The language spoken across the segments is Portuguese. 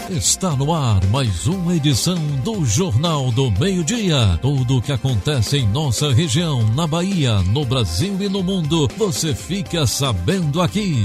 Está no ar mais uma edição do Jornal do Meio-Dia. Tudo o que acontece em nossa região, na Bahia, no Brasil e no mundo, você fica sabendo aqui.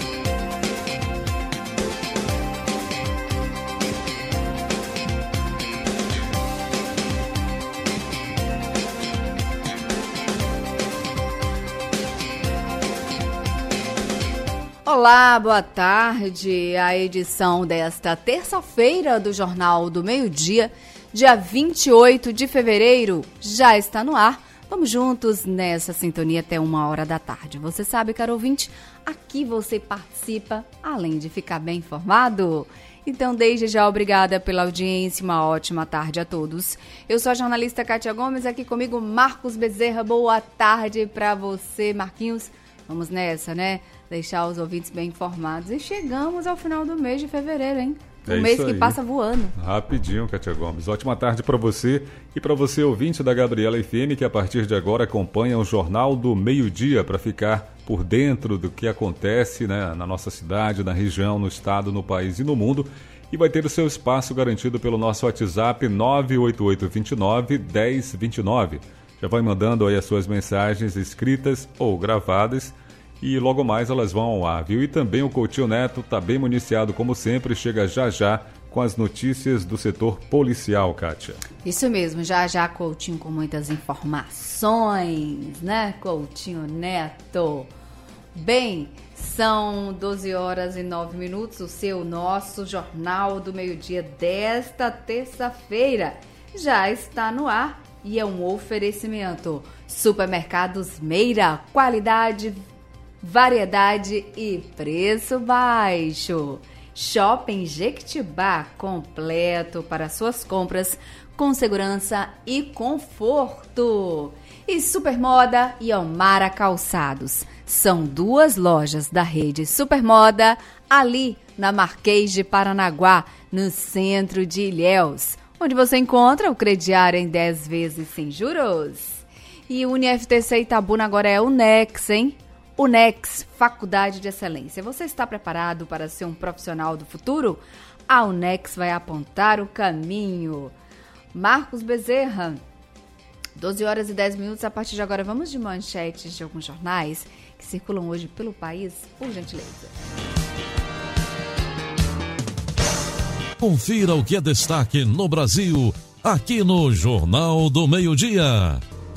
Olá, boa tarde. A edição desta terça-feira do Jornal do Meio-Dia, dia 28 de fevereiro, já está no ar. Vamos juntos nessa sintonia até 1h da tarde. Você sabe, caro ouvinte, aqui você participa, além de ficar bem informado. Então, desde já, obrigada pela audiência, uma ótima tarde a todos. Eu sou a jornalista Kátia Gomes, aqui comigo Marcos Bezerra. Boa tarde para você, Marquinhos. Vamos nessa, né? Deixar os ouvintes bem informados. E chegamos ao final do mês de fevereiro, hein? Um mês que passa voando. Rapidinho, Kátia Gomes. Ótima tarde para você e para você, ouvinte da Gabriela FM, que a partir de agora acompanha o Jornal do Meio-Dia para ficar por dentro do que acontece, né, na nossa cidade, na região, no estado, no país e no mundo. E vai ter o seu espaço garantido pelo nosso WhatsApp 98829-1029. Já vai mandando aí as suas mensagens escritas ou gravadas e logo mais elas vão ao ar, viu? E também o Coutinho Neto está bem municiado, como sempre, chega já já com as notícias do setor policial, Kátia. Isso mesmo, já já Coutinho com muitas informações, né, Coutinho Neto? Bem, são 12h09, o nosso Jornal do Meio-Dia desta terça-feira já está no ar. E é um oferecimento. Supermercados Meira, qualidade, variedade e preço baixo. Shopping Jequitibá, completo para suas compras com segurança e conforto. E Supermoda e Almara Calçados. São duas lojas da rede Supermoda, ali na Marquês de Paranaguá, no centro de Ilhéus, onde você encontra o crediário em 10 vezes sem juros. E o UniFTC Itabuna agora é o UNEX, hein? UNEX, Faculdade de Excelência. Você está preparado para ser um profissional do futuro? A UNEX vai apontar o caminho. Marcos Bezerra, 12h10. A partir de agora, vamos de manchetes de alguns jornais que circulam hoje pelo país, por gentileza. Confira o que é destaque no Brasil, aqui no Jornal do Meio-Dia.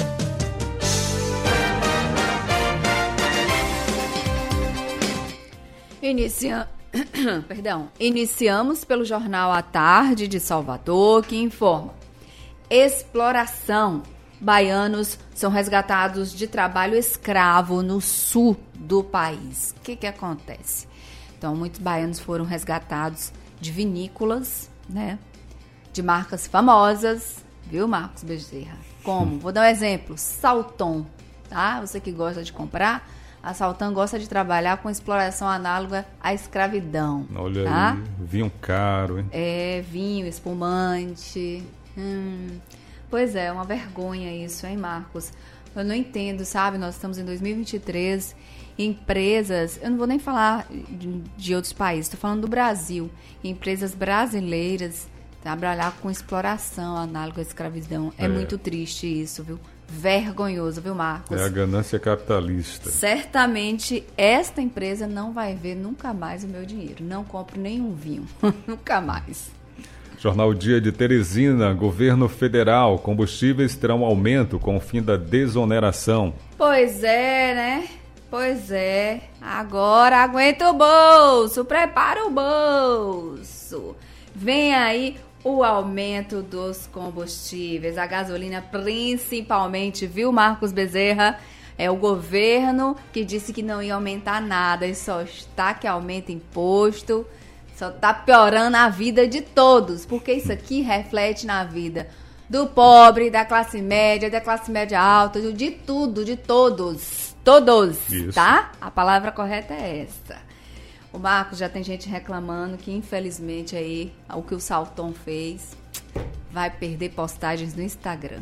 Iniciamos pelo Jornal à Tarde de Salvador, que informa: exploração. Baianos são resgatados de trabalho escravo no sul do país. O que acontece? Então, muitos baianos foram resgatados de vinícolas, né? De marcas famosas, viu, Marcos Bezerra? Como? Vou dar um exemplo. Salton, tá? Você que gosta de comprar, a Salton gosta de trabalhar com exploração análoga à escravidão. Olha, tá? aí, vinho caro, hein? É, vinho, espumante. Pois é, uma vergonha isso, hein, Marcos? Eu não entendo, sabe? Nós estamos em 2023, empresas, eu não vou nem falar de outros países, estou falando do Brasil, empresas brasileiras trabalhar com exploração análoga à escravidão. É muito triste isso, viu? Vergonhoso, viu, Marcos? É a ganância capitalista. Certamente esta empresa não vai ver nunca mais o meu dinheiro. Não compro nenhum vinho, nunca mais. Jornal Dia de Teresina, governo federal, combustíveis terão aumento com o fim da desoneração. Pois é, né? Pois é. Agora aguenta o bolso, prepara o bolso. Vem aí o aumento dos combustíveis, a gasolina principalmente, viu, Marcos Bezerra? É o governo que disse que não ia aumentar nada e só está que aumenta imposto. Só tá piorando a vida de todos, porque isso aqui reflete na vida do pobre, da classe média alta, de tudo, de todos, isso. Tá? A palavra correta é essa. O Marcos, já tem gente reclamando que infelizmente aí o que o Salton fez vai perder postagens no Instagram.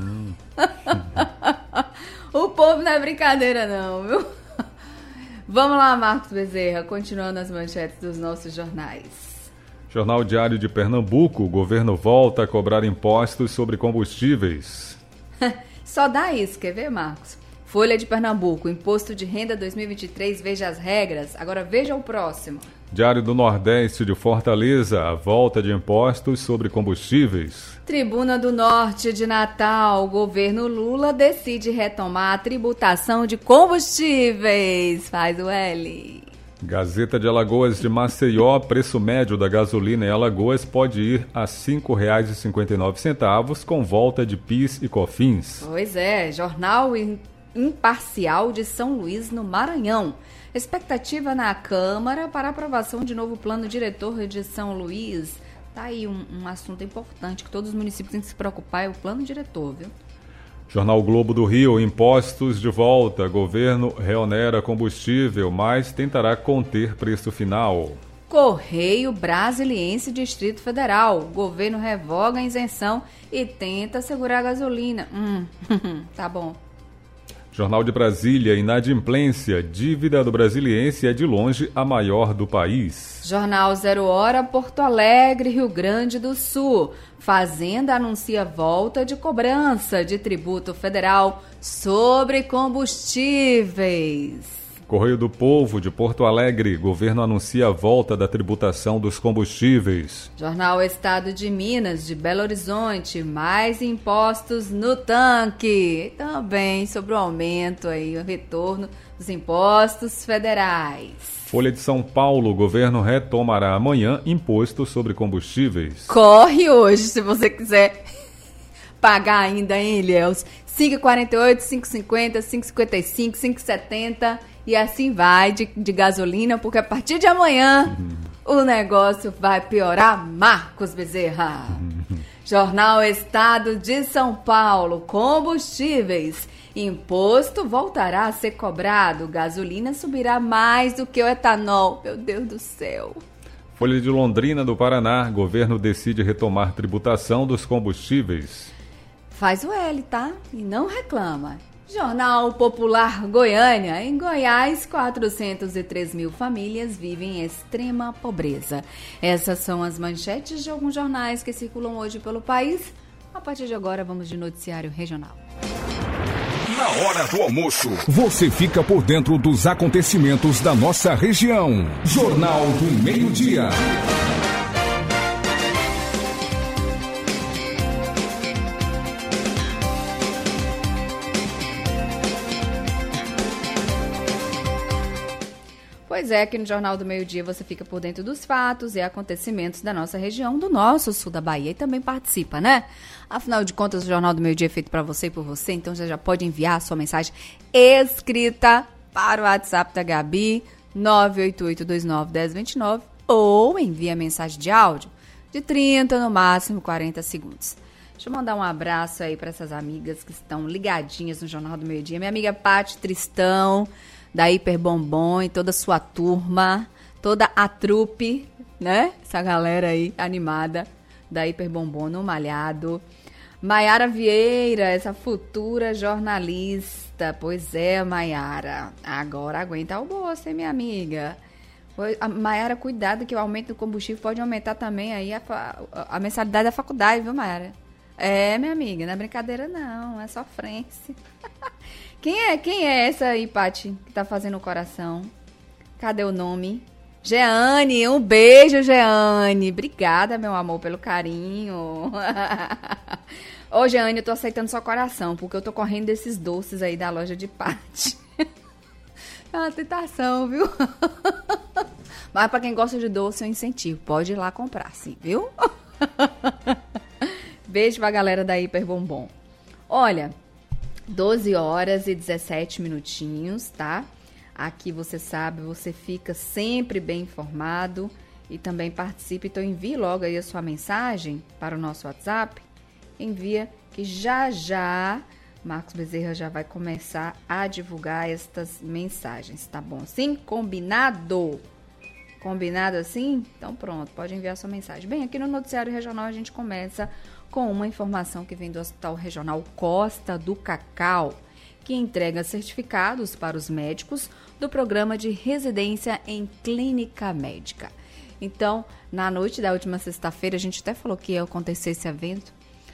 O povo não é brincadeira não, viu? Vamos lá, Marcos Bezerra, continuando as manchetes dos nossos jornais. Jornal Diário de Pernambuco, o governo volta a cobrar impostos sobre combustíveis. Só dá isso, quer ver, Marcos? Folha de Pernambuco, Imposto de Renda 2023, veja as regras. Agora veja o próximo. Diário do Nordeste de Fortaleza, a volta de impostos sobre combustíveis. Tribuna do Norte de Natal, o governo Lula decide retomar a tributação de combustíveis. Faz o L. Gazeta de Alagoas de Maceió, preço médio da gasolina em Alagoas pode ir a R$ 5,59 com volta de PIS e COFINS. Pois é, Jornal Imparcial de São Luís, no Maranhão. Expectativa na Câmara para aprovação de novo plano diretor de São Luís. Tá aí um assunto importante que todos os municípios têm que se preocupar, é o plano diretor, viu? Jornal Globo do Rio, impostos de volta. Governo reonera combustível, mas tentará conter preço final. Correio Brasiliense, Distrito Federal. Governo revoga a isenção e tenta segurar a gasolina. Tá bom. Jornal de Brasília, inadimplência. Dívida do Brasiliense é de longe a maior do país. Jornal 0 Hora, Porto Alegre, Rio Grande do Sul. Fazenda anuncia volta de cobrança de tributo federal sobre combustíveis. Correio do Povo de Porto Alegre, governo anuncia a volta da tributação dos combustíveis. Jornal Estado de Minas de Belo Horizonte, mais impostos no tanque. Também sobre o aumento aí, o retorno dos impostos federais. Folha de São Paulo, governo retomará amanhã imposto sobre combustíveis. Corre hoje, se você quiser pagar ainda, hein, Ilhéus? 5,48, 5,50, 5,55, 5,70 e assim vai de gasolina, porque a partir de amanhã o negócio vai piorar. Marcos Bezerra. Jornal Estado de São Paulo, combustíveis. Imposto voltará a ser cobrado. Gasolina subirá mais do que o etanol. Meu Deus do céu. Folha de Londrina do Paraná, governo decide retomar tributação dos combustíveis. Faz o L, tá? E não reclama. Jornal Popular Goiânia. Em Goiás, 403 mil famílias vivem em extrema pobreza. Essas são as manchetes de alguns jornais que circulam hoje pelo país. A partir de agora, vamos de noticiário regional. Na hora do almoço, você fica por dentro dos acontecimentos da nossa região. Jornal do Meio-Dia. Pois é, aqui no Jornal do Meio-Dia você fica por dentro dos fatos e acontecimentos da nossa região, do nosso sul da Bahia, e também participa, né? Afinal de contas, o Jornal do Meio-Dia é feito para você e por você, então você já pode enviar a sua mensagem escrita para o WhatsApp da Gabi, 988291029, ou envia mensagem de áudio de 30, no máximo 40 segundos. Deixa eu mandar um abraço aí para essas amigas que estão ligadinhas no Jornal do Meio-Dia. Minha amiga Paty Tristão, da Hiper Bombom, e toda a sua turma, toda a trupe, né? Essa galera aí animada da Hiper Bombom no Malhado. Maiara Vieira, essa futura jornalista. Pois é, Maiara. Agora aguenta o bolso, hein, minha amiga? Maiara, cuidado que o aumento do combustível pode aumentar também aí a mensalidade da faculdade, viu, Maiara? É, minha amiga, não é brincadeira não, é sofrência. Quem é essa aí, Paty, que tá fazendo o coração? Cadê o nome? Jeane, um beijo, Jeane. Obrigada, meu amor, pelo carinho. Ô, Jeane, eu tô aceitando seu coração, porque eu tô correndo desses doces aí da loja de Paty. É uma tentação, viu? Mas pra quem gosta de doce, eu incentivo. Pode ir lá comprar, sim, viu? Beijo pra galera da Hiper Bombom. Olha, 12 horas e 17 minutinhos, tá? Aqui você sabe, você fica sempre bem informado e também participe. Então envie logo aí a sua mensagem para o nosso WhatsApp. Envia que já Marcos Bezerra já vai começar a divulgar estas mensagens, tá bom? Sim? Combinado? Combinado assim? Então pronto, pode enviar sua mensagem. Bem, aqui no Noticiário Regional a gente começa com uma informação que vem do Hospital Regional Costa do Cacau, que entrega certificados para os médicos do programa de residência em clínica médica. Então, na noite da última sexta-feira, a gente até falou que ia acontecer esse evento.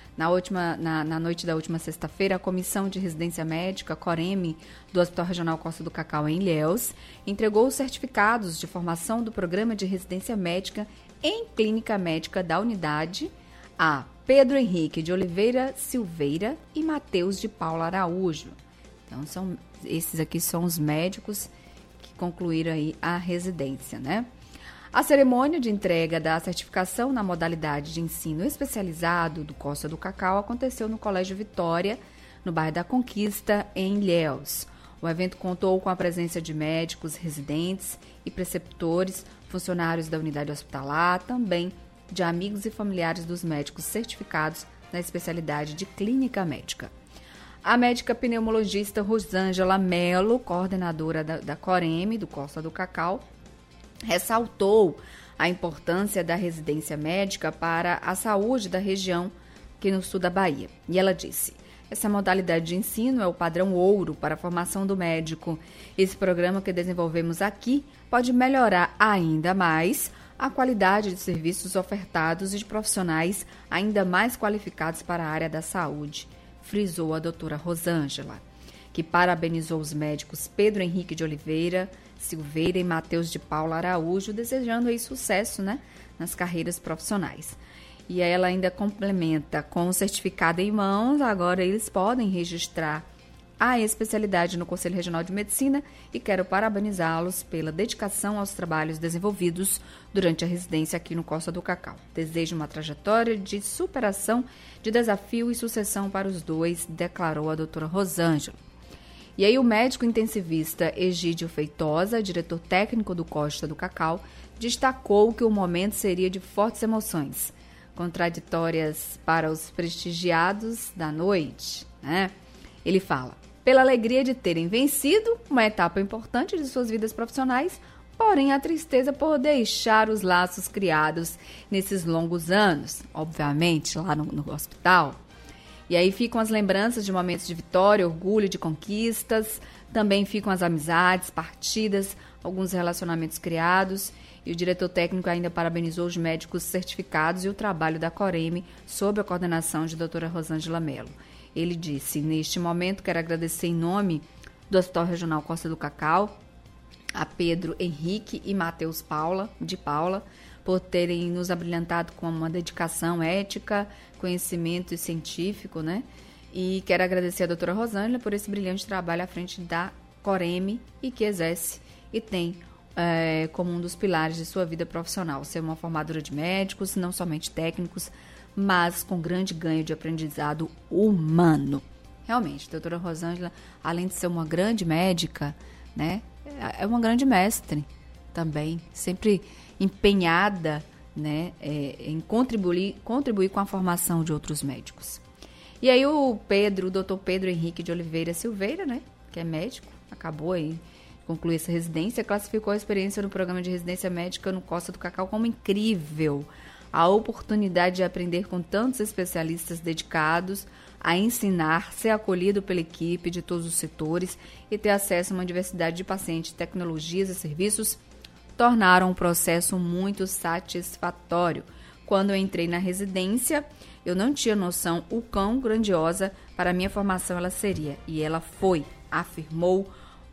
Na noite da última sexta-feira, a Comissão de Residência Médica, COREME, do Hospital Regional Costa do Cacau, em Ilhéus, entregou os certificados de formação do Programa de Residência Médica em Clínica Médica da unidade a Pedro Henrique de Oliveira Silveira e Matheus de Paula Araújo. Então, esses aqui são os médicos que concluíram aí a residência, né? A cerimônia de entrega da certificação na modalidade de ensino especializado do Costa do Cacau aconteceu no Colégio Vitória, no bairro da Conquista, em Ilhéus. O evento contou com a presença de médicos, residentes e preceptores, funcionários da unidade hospitalar, também de amigos e familiares dos médicos certificados na especialidade de clínica médica. A médica pneumologista Rosângela Melo, coordenadora da COREME, do Costa do Cacau, ressaltou a importância da residência médica para a saúde da região aqui no sul da Bahia. E ela disse: essa modalidade de ensino é o padrão ouro para a formação do médico. Esse programa que desenvolvemos aqui pode melhorar ainda mais a qualidade de serviços ofertados e de profissionais ainda mais qualificados para a área da saúde, frisou a doutora Rosângela, que parabenizou os médicos Pedro Henrique de Oliveira Silveira e Matheus de Paula Araújo, desejando aí sucesso, né, nas carreiras profissionais. E aí ela ainda complementa: com o certificado em mãos, agora eles podem registrar a especialidade no Conselho Regional de Medicina e quero parabenizá-los pela dedicação aos trabalhos desenvolvidos durante a residência aqui no Costa do Cacau. Desejo uma trajetória de superação, de desafio e sucessão para os dois, declarou a doutora Rosângela. E aí o médico intensivista Egídio Feitosa, diretor técnico do Costa do Cacau, destacou que o momento seria de fortes emoções, contraditórias para os prestigiados da noite, né? Ele fala: pela alegria de terem vencido uma etapa importante de suas vidas profissionais, porém a tristeza por deixar os laços criados nesses longos anos, obviamente lá no hospital. E aí ficam as lembranças de momentos de vitória, orgulho, de conquistas, também ficam as amizades, partidas, alguns relacionamentos criados. E o diretor técnico ainda parabenizou os médicos certificados e o trabalho da COREME sob a coordenação de doutora Rosângela Melo. Ele disse: neste momento quero agradecer em nome do Hospital Regional Costa do Cacau a Pedro Henrique e Matheus de Paula por terem nos abrilhantado com uma dedicação ética, conhecimento e científico, né? E quero agradecer a doutora Rosângela por esse brilhante trabalho à frente da COREME e que exerce e tem como um dos pilares de sua vida profissional ser uma formadora de médicos, não somente técnicos, mas com grande ganho de aprendizado humano. Realmente, a doutora Rosângela, além de ser uma grande médica, né, é uma grande mestre também, sempre empenhada, né, em contribuir com a formação de outros médicos. E aí o doutor Pedro Henrique de Oliveira Silveira, né, que é médico, acabou aí concluir essa residência, classificou a experiência no programa de residência médica no Costa do Cacau como incrível. A oportunidade de aprender com tantos especialistas dedicados a ensinar, ser acolhido pela equipe de todos os setores e ter acesso a uma diversidade de pacientes, tecnologias e serviços tornaram o processo muito satisfatório. Quando eu entrei na residência, eu não tinha noção o quão grandiosa para a minha formação ela seria. E ela foi, afirmou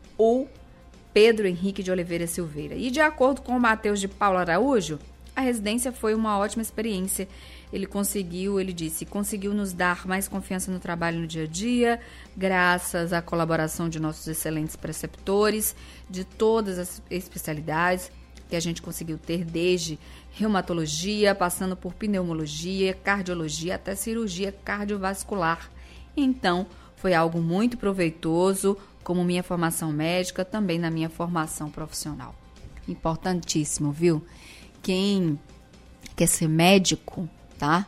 o Pedro Henrique de Oliveira Silveira. E de acordo com o Matheus de Paula Araújo, a residência foi uma ótima experiência. Ele disse, conseguiu nos dar mais confiança no trabalho no dia a dia, graças à colaboração de nossos excelentes preceptores, de todas as especialidades que a gente conseguiu ter, desde reumatologia, passando por pneumologia, cardiologia, até cirurgia cardiovascular. Então, foi algo muito proveitoso, como minha formação médica, também na minha formação profissional. Importantíssimo, viu? Quem quer ser médico, tá?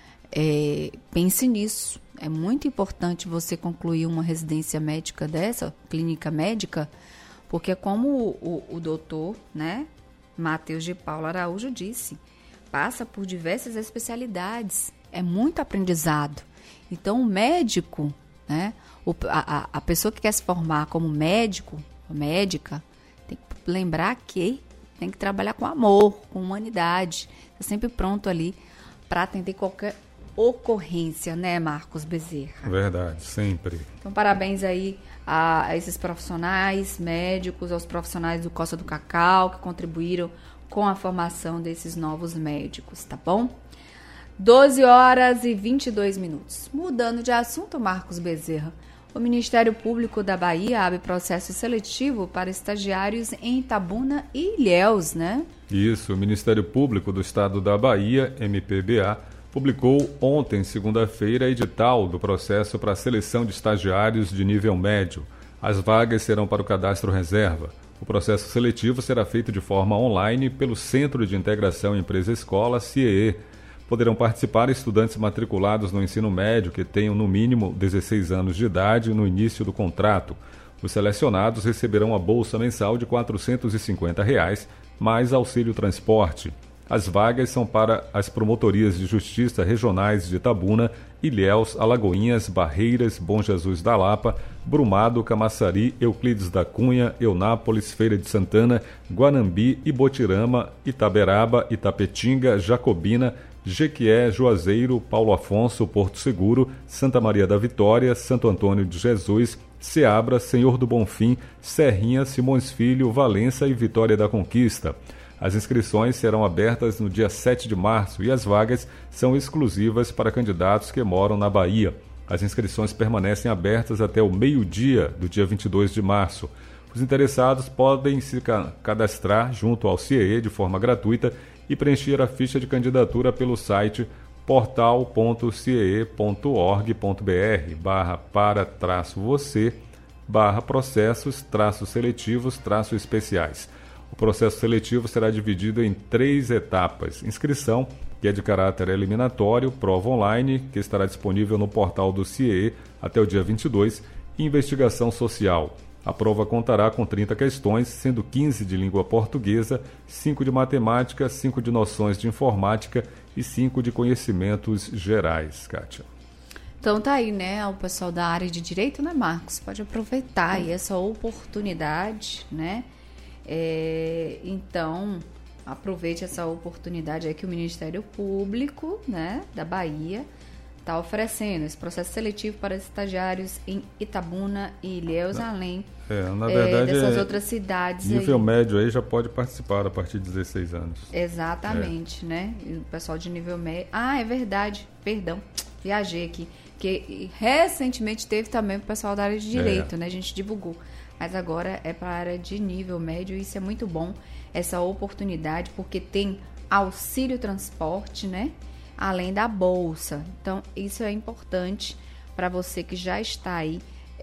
Pense nisso. É muito importante você concluir uma residência médica dessa, clínica médica, porque como o doutor, né, Matheus de Paula Araújo disse, passa por diversas especialidades. É muito aprendizado. Então, o médico, né, a pessoa que quer se formar como médico ou médica, tem que lembrar que tem que trabalhar com amor, com humanidade. Está sempre pronto ali para atender qualquer ocorrência, né, Marcos Bezerra? Verdade, sempre. Então, parabéns aí a esses profissionais médicos, aos profissionais do Costa do Cacau, que contribuíram com a formação desses novos médicos, tá bom? 12h22. Mudando de assunto, Marcos Bezerra, o Ministério Público da Bahia abre processo seletivo para estagiários em Itabuna e Ilhéus, né? Isso, o Ministério Público do Estado da Bahia, MPBA, publicou ontem, segunda-feira, edital do processo para a seleção de estagiários de nível médio. As vagas serão para o cadastro reserva. O processo seletivo será feito de forma online pelo Centro de Integração Empresa-Escola, CIEE. Poderão participar estudantes matriculados no ensino médio que tenham no mínimo 16 anos de idade no início do contrato. Os selecionados receberão a bolsa mensal de R$ 450, mais auxílio transporte. As vagas são para as promotorias de justiça regionais de Itabuna, Ilhéus, Alagoinhas, Barreiras, Bom Jesus da Lapa, Brumado, Camaçari, Euclides da Cunha, Eunápolis, Feira de Santana, Guanambi, Ibotirama, Itaberaba, Itapetinga, Jacobina, Jequié, Juazeiro, Paulo Afonso, Porto Seguro, Santa Maria da Vitória, Santo Antônio de Jesus, Ceabra, Senhor do Bonfim, Serrinha, Simões Filho, Valença e Vitória da Conquista. As inscrições serão abertas no dia 7 de março e as vagas são exclusivas para candidatos que moram na Bahia. As inscrições permanecem abertas até o meio-dia do dia 22 de março. Os interessados podem se cadastrar junto ao CIEE de forma gratuita e preencher a ficha de candidatura pelo site portal.ciee.org.br/para-você/processos-seletivos-especiais. O processo seletivo será dividido em 3 etapas. Inscrição, que é de caráter eliminatório, prova online, que estará disponível no portal do CIEE até o dia 22, e investigação social. A prova contará com 30 questões, sendo 15 de língua portuguesa, 5 de matemática, 5 de noções de informática e 5 de conhecimentos gerais. Kátia. Então tá aí, né, o pessoal da área de direito, né, Marcos? Pode aproveitar aí essa oportunidade, né? Então, aproveite essa oportunidade aí que o Ministério Público, né, da Bahia está oferecendo esse processo seletivo para estagiários em Itabuna e Ilhéus, além na verdade, dessas outras cidades. Nível aí. médio aí já pode participar a partir de 16 anos. Exatamente, né? E o pessoal de nível médio... Ah, é verdade, perdão, viajei aqui. Que recentemente teve também o pessoal da área de direito, né? A gente divulgou. Mas agora é para a área de nível médio e isso é muito bom, essa oportunidade, porque tem auxílio transporte, né? Além da bolsa. Então, isso é importante para você que já está aí,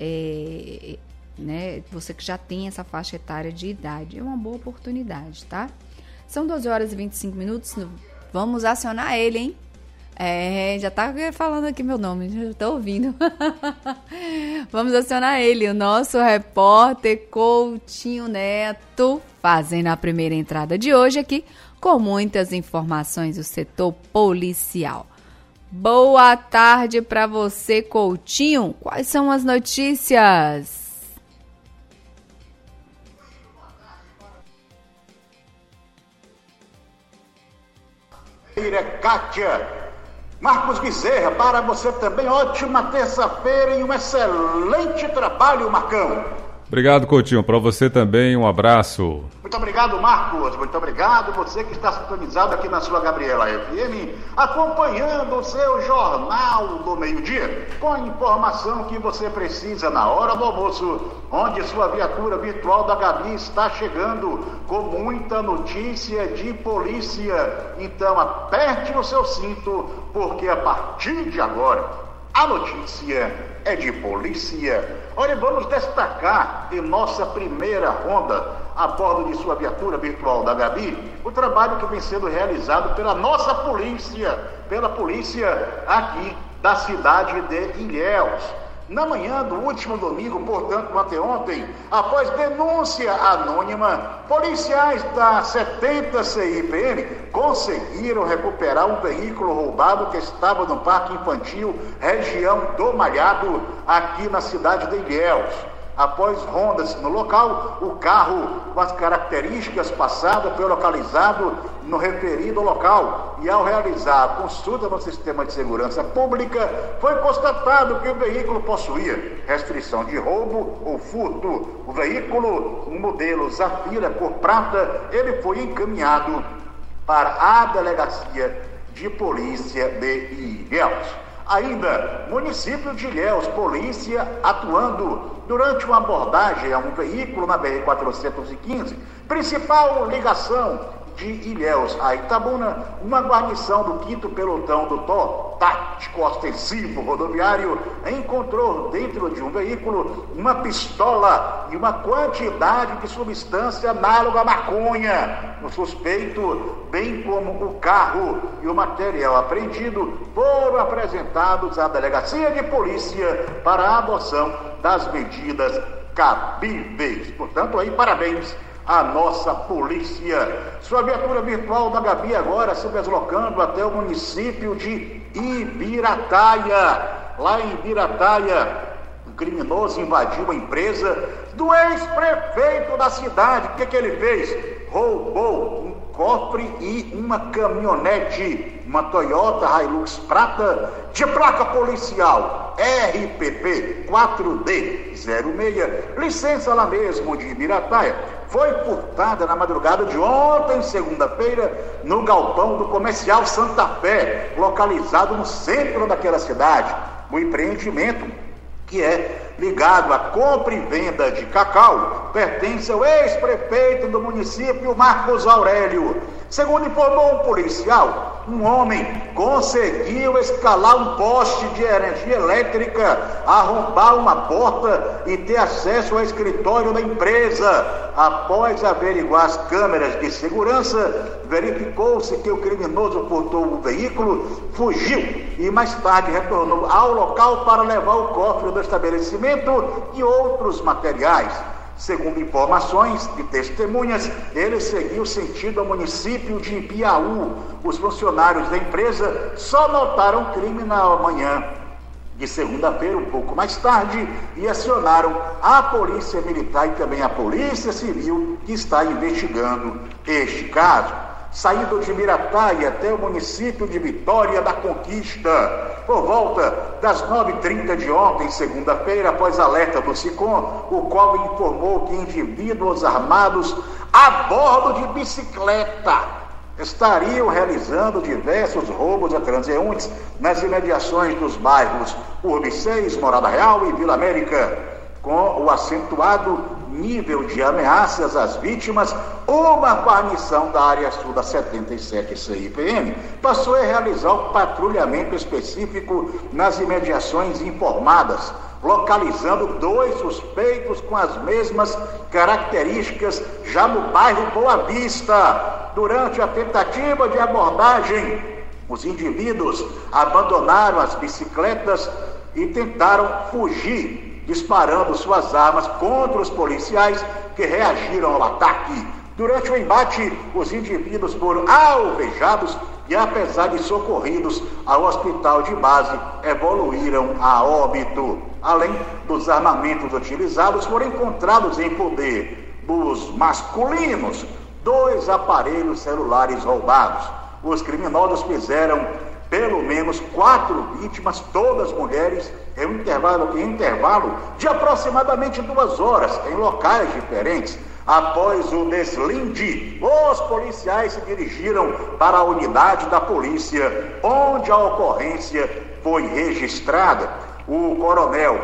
né? Você que já tem essa faixa etária de idade. É uma boa oportunidade, tá? São 12h25. Vamos acionar ele, hein? Já tá falando aqui meu nome, já tô ouvindo. Vamos acionar ele, o nosso repórter Coutinho Neto, fazendo a primeira entrada de hoje aqui, com muitas informações do setor policial. Boa tarde para você, Coutinho. Quais são as notícias? Kátia, Marcos Bezerra, para você também, ótima terça-feira e um excelente trabalho, Marcão. Obrigado, Coutinho. Para você também, um abraço. Muito obrigado, Marcos. Muito obrigado você que está sintonizado aqui na sua Gabriela FM, acompanhando o seu Jornal do Meio-Dia, com a informação que você precisa na hora do almoço, onde sua viatura virtual da Gabi está chegando com muita notícia de polícia. Então, aperte o seu cinto, porque a partir de agora, a notícia é de polícia. Olha, vamos destacar em nossa primeira ronda, a bordo de sua viatura virtual da Gabi, o trabalho que vem sendo realizado pela nossa polícia, pela polícia aqui da cidade de Ilhéus. Na manhã do último domingo, portanto, anteontem, após denúncia anônima, policiais da 70 CIPM conseguiram recuperar um veículo roubado que estava no Parque Infantil, região do Malhado, aqui na cidade de Ilhéus. Após rondas no local, o carro com as características passadas foi localizado no referido local e ao realizar a consulta no sistema de segurança pública, foi constatado que o veículo possuía restrição de roubo ou furto. O veículo, um modelo Zafira cor prata, ele foi encaminhado para a Delegacia de Polícia de Ilhéus. Ainda, município de Ilhéus, polícia atuando durante uma abordagem a um veículo na BR-415, principal ligação de Ilhéus a Itabuna, uma guarnição do 5º Pelotão do TOR, Tático Ostensivo Rodoviário, encontrou dentro de um veículo uma pistola e uma quantidade de substância análoga à maconha. O suspeito, bem como o carro e o material apreendido, foram apresentados à Delegacia de Polícia para a adoção das medidas cabíveis. Portanto, aí, parabéns à nossa polícia. Sua viatura virtual da Gabi agora se deslocando até o município de Ibirataia. Lá em Ibirataia, um criminoso invadiu a empresa do ex-prefeito da cidade. O que ele fez? Roubou um cofre e uma caminhonete, uma Toyota Hilux prata de placa policial RPP 4D06, licença lá mesmo de Ibirataia. Foi furtada na madrugada de ontem, segunda-feira, no galpão do Comercial Santa Fé, localizado no centro daquela cidade. O empreendimento, que é ligado à compra e venda de cacau, pertence ao ex-prefeito do município, Marcos Aurélio. Segundo informou um policial, um homem conseguiu escalar um poste de energia elétrica, arrombar uma porta e ter acesso ao escritório da empresa. Após averiguar as câmeras de segurança, verificou-se que o criminoso furtou o veículo, fugiu e mais tarde retornou ao local para levar o cofre do estabelecimento e outros materiais. Segundo informações de testemunhas, ele seguiu sentido ao município de Piauí. Os funcionários da empresa só notaram o crime na manhã de segunda-feira, um pouco mais tarde, e acionaram a Polícia Militar e também a Polícia Civil, que está investigando este caso. Saindo de Ibirataia até o município de Vitória da Conquista, por volta das 9h30 de ontem, segunda-feira, após alerta do SICOM, o qual informou que indivíduos armados a bordo de bicicleta estariam realizando diversos roubos a transeuntes nas imediações dos bairros Urbe 6, Morada Real e Vila América. Com o acentuado nível de ameaças às vítimas, uma guarnição da área sul da 77 CIPM passou a realizar o patrulhamento específico nas imediações informadas, localizando 2 suspeitos com as mesmas características já no bairro Boa Vista. Durante a tentativa de abordagem, os indivíduos abandonaram as bicicletas e tentaram fugir, disparando suas armas contra os policiais que reagiram ao ataque. Durante o embate, os indivíduos foram alvejados e, apesar de socorridos ao hospital de base, evoluíram a óbito. Além dos armamentos utilizados, foram encontrados em poder dos masculinos 2 aparelhos celulares roubados. Os criminosos fizeram pelo menos 4 vítimas, todas mulheres, em um intervalo de aproximadamente 2 horas, em locais diferentes. Após o deslinde, os policiais se dirigiram para a unidade da polícia, onde a ocorrência foi registrada. O coronel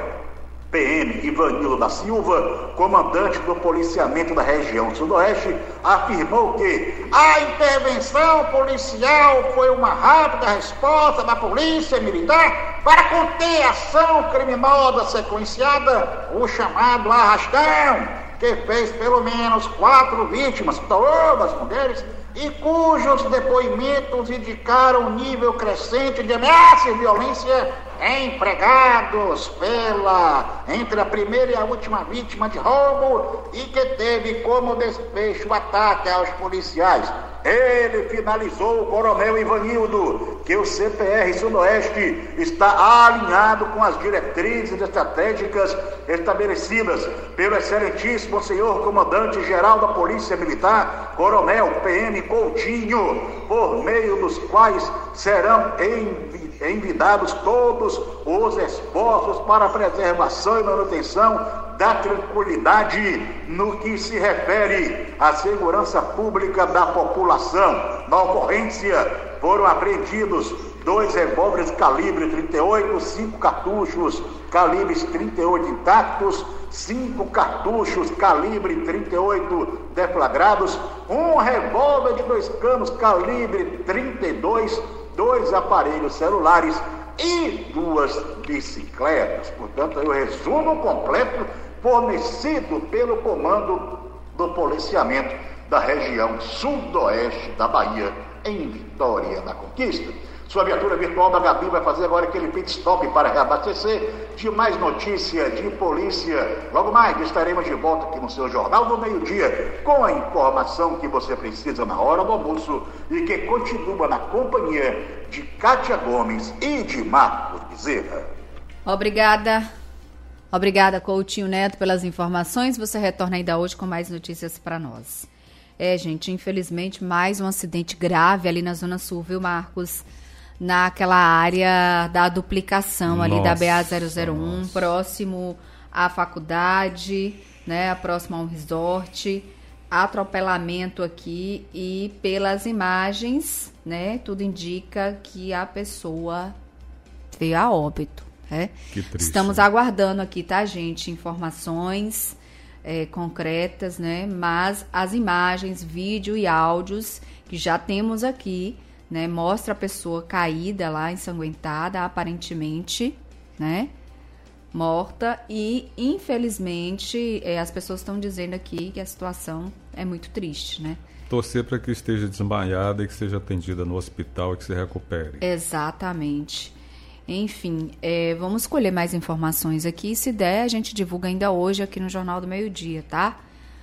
PM Ivanildo da Silva, comandante do policiamento da região sudoeste, afirmou que a intervenção policial foi uma rápida resposta da polícia militar para conter a ação criminosa sequenciada, o chamado arrastão, que fez pelo menos 4 vítimas, todas mulheres, e cujos depoimentos indicaram um nível crescente de ameaça e violência empregados entre a primeira e a última vítima de roubo e que teve como desfecho o ataque aos policiais. Ele finalizou, o coronel Ivanildo, que o CPR Sudoeste está alinhado com as diretrizes estratégicas estabelecidas pelo excelentíssimo senhor comandante-geral da Polícia Militar, coronel PM Coutinho, por meio dos quais serão envidados todos os esforços para a preservação e manutenção da tranquilidade no que se refere à segurança pública da população. Na ocorrência, foram apreendidos 2 revólveres calibre 38, 5 cartuchos calibres 38 intactos, 5 cartuchos calibre 38 deflagrados, 1 revólver de 2 canos calibre 32, 2 aparelhos celulares e 2 bicicletas. Portanto, aí o resumo completo fornecido pelo comando do policiamento da região sudoeste da Bahia, em Vitória da Conquista. Sua viatura virtual da Gabi vai fazer agora aquele pit stop para reabastecer. De mais notícia de polícia, logo mais estaremos de volta aqui no seu Jornal do Meio-Dia, com a informação que você precisa na hora do almoço e que continua na companhia de Kátia Gomes e de Marcos Bezerra. Obrigada, Coutinho Neto, pelas informações. Você retorna ainda hoje com mais notícias para nós. Gente, infelizmente, mais um acidente grave ali na Zona Sul, viu, Marcos? Naquela área da duplicação ali da BA-001, próximo à faculdade, né, próximo a um resort, atropelamento aqui e pelas imagens, né, tudo indica que a pessoa veio a óbito, né? Que triste. Estamos aguardando aqui, tá, gente, informações concretas, né, mas as imagens, vídeo e áudios que já temos aqui, né, mostra a pessoa caída lá, ensanguentada, aparentemente, né, morta, e infelizmente as pessoas estão dizendo aqui que a situação é muito triste, né? Torcer para que esteja desmaiada e que seja atendida no hospital e que se recupere. Exatamente. Enfim, vamos colher mais informações aqui, se der a gente divulga ainda hoje aqui no Jornal do Meio-Dia, tá?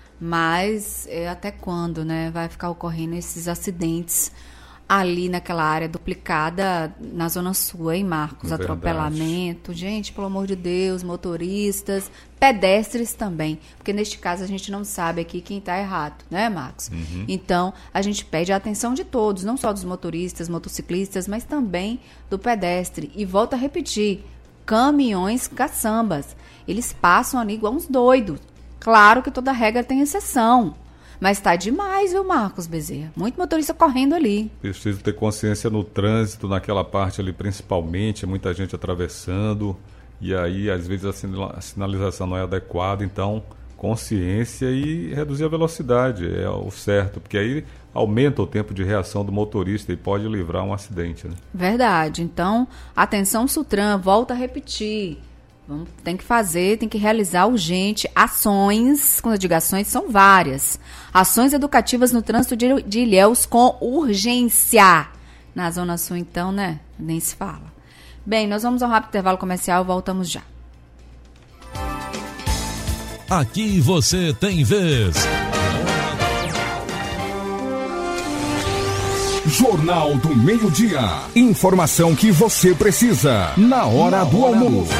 Mas até quando, né, vai ficar ocorrendo esses acidentes ali naquela área duplicada na Zona Sul, hein, Marcos? Verdade. Atropelamento. Gente, pelo amor de Deus, motoristas, pedestres também. Porque neste caso a gente não sabe aqui quem está errado, né, Marcos? Uhum. Então, a gente pede a atenção de todos, não só dos motoristas, motociclistas, mas também do pedestre. E volto a repetir, caminhões caçambas. Eles passam ali igual uns doidos. Claro que toda regra tem exceção. Mas tá demais, viu, Marcos Bezerra? Muito motorista correndo ali. Preciso ter consciência no trânsito, naquela parte ali principalmente, muita gente atravessando, e aí às vezes a sinalização não é adequada, então consciência e reduzir a velocidade é o certo, porque aí aumenta o tempo de reação do motorista e pode livrar um acidente, né? Verdade. Então, atenção, Sutran, volta a repetir. Tem que realizar urgente ações, quando eu digo ações, são várias. Ações educativas no trânsito de Ilhéus com urgência. Na Zona Sul, então, né? Nem se fala. Bem, nós vamos ao rápido intervalo comercial, voltamos já. Aqui você tem vez. Jornal do Meio-Dia. Informação que você precisa na hora do almoço.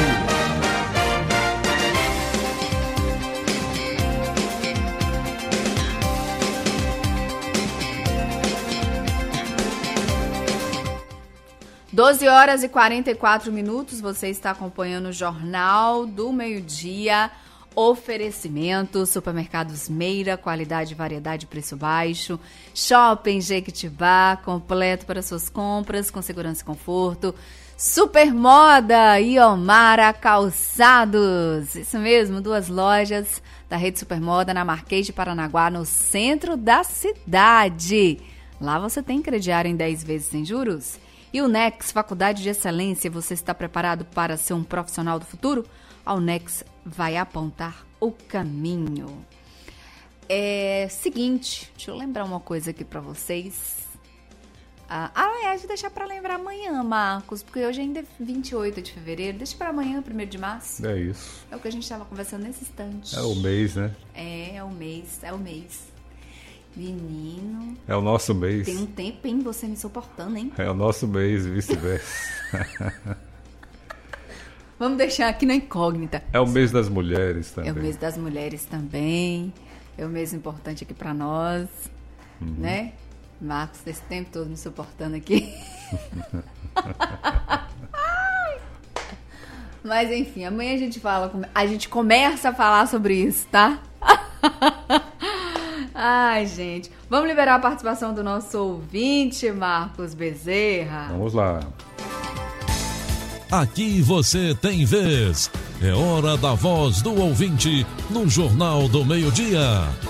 Doze horas e 44 minutos, você está acompanhando o Jornal do Meio-Dia. Oferecimento, supermercados Meira, qualidade, variedade, preço baixo. Shopping Jequitibá, completo para suas compras, com segurança e conforto. Supermoda e Omara Calçados. Isso mesmo, 2 lojas da rede Supermoda na Marquês de Paranaguá, no centro da cidade. Lá você tem crediário em 10 vezes sem juros. E o Nex, Faculdade de Excelência, você está preparado para ser um profissional do futuro? A Unex vai apontar o caminho. Seguinte, deixa eu lembrar uma coisa aqui para vocês. Aliás, deixar para lembrar amanhã, Marcos, porque hoje ainda é 28 de fevereiro. Deixa para amanhã, 1º de março. É isso. É o que a gente estava conversando nesse instante. É o mês, né? É o mês. Menino. É o nosso mês. Tem um tempo, hein? Você me suportando, hein? É o nosso mês e vice-versa. Vamos deixar aqui na incógnita. É o mês das mulheres também. É o mês das mulheres também. É o mês importante aqui para nós, né? Marcos, desse tempo todo me suportando aqui. Mas enfim, amanhã a gente começa a falar sobre isso, tá? Ai, gente. Vamos liberar a participação do nosso ouvinte, Marcos Bezerra. Vamos lá. Aqui você tem vez. É hora da voz do ouvinte no Jornal do Meio-Dia.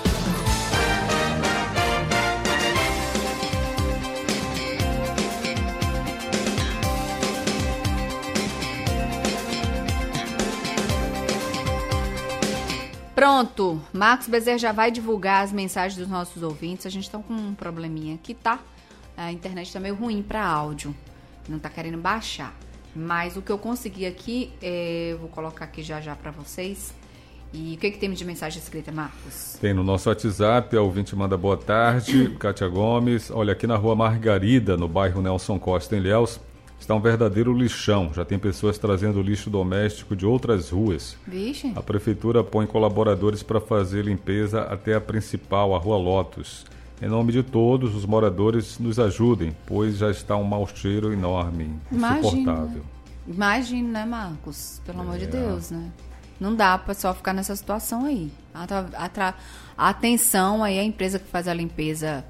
Pronto, Marcos Bezerra já vai divulgar as mensagens dos nossos ouvintes. A gente tá com um probleminha aqui, tá? A internet tá meio ruim para áudio, não tá querendo baixar. Mas o que eu consegui aqui, eu vou colocar aqui já para vocês. E o que temos de mensagem escrita, Marcos? Tem no nosso WhatsApp, a ouvinte manda boa tarde, Kátia Gomes. Olha, aqui na rua Margarida, no bairro Nelson Costa, em Ilhéus, está um verdadeiro lixão. Já tem pessoas trazendo lixo doméstico de outras ruas. Vixe. A prefeitura põe colaboradores para fazer limpeza até a principal, a Rua Lotus. Em nome de todos, os moradores nos ajudem, pois já está um mau cheiro enorme, insuportável. Imagina, né, Marcos? Pelo amor de Deus, né? Não dá para só ficar nessa situação aí. Atenção aí, a empresa que faz a limpeza